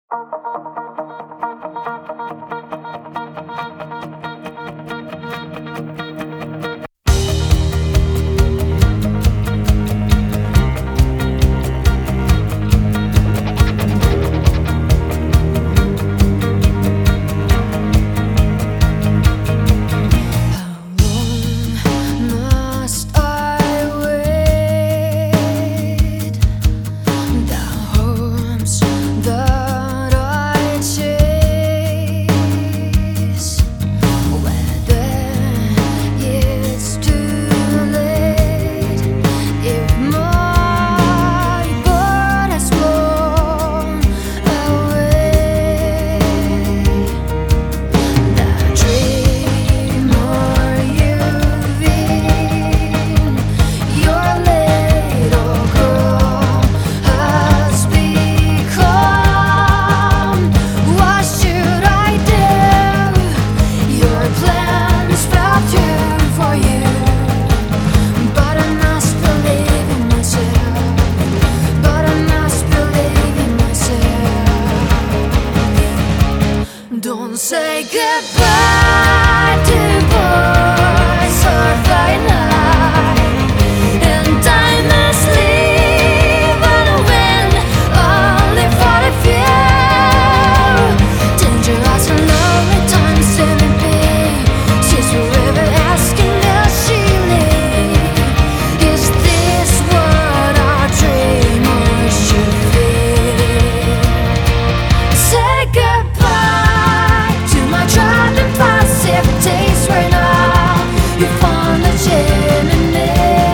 Don't say goodbye to boys or fight night, and I must leave on a wind only for a few. Dangerous and lonely times to be. She's forever asking does she live? Is this what our dreamers should feel? Say goodbye to my driving passive taste right now. You found the chimney.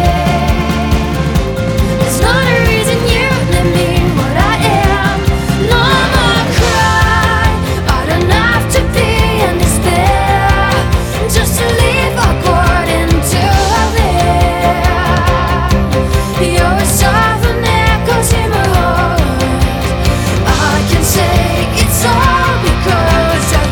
There's not a reason you need me what I am. No more cry. I don't have to be in despair just to live according to a live. You're a soft echoes in my heart. I can say it's all because of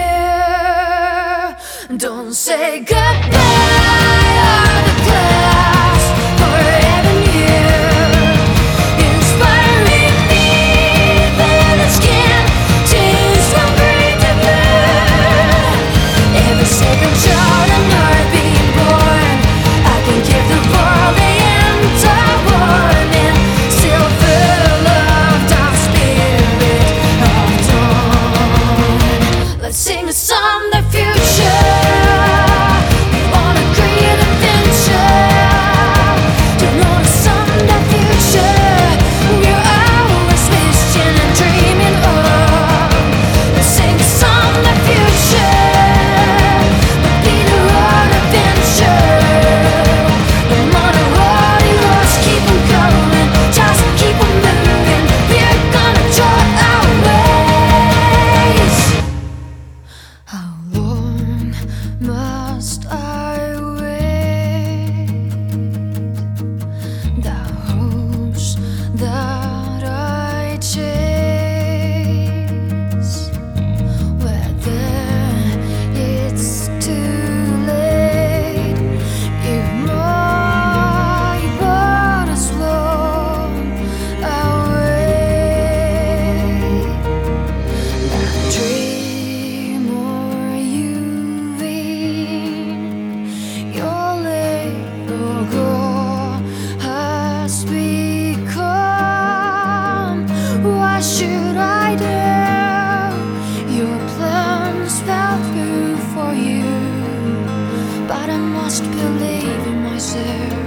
you. Don't say goodbye or the class for having you. Inspiring me that the skin change from green to blue. Every second child on earth being born, I can give the world the entire warning. Still full of dark spirit of dawn. Let's sing a song the future. We wanna create adventure. Don't know the song the future. We're always wishing and dreaming of. Let's sing a song the future. We'll be the road adventure. No matter what it was, keep on going. Just keep on moving. We're gonna draw our ways. How long must I wait? The hopes that I chase, whether it's too late, if my heart is blown away. That dream or you your little girl has become. What should I do? Your plans fell through for you, but I must believe in myself.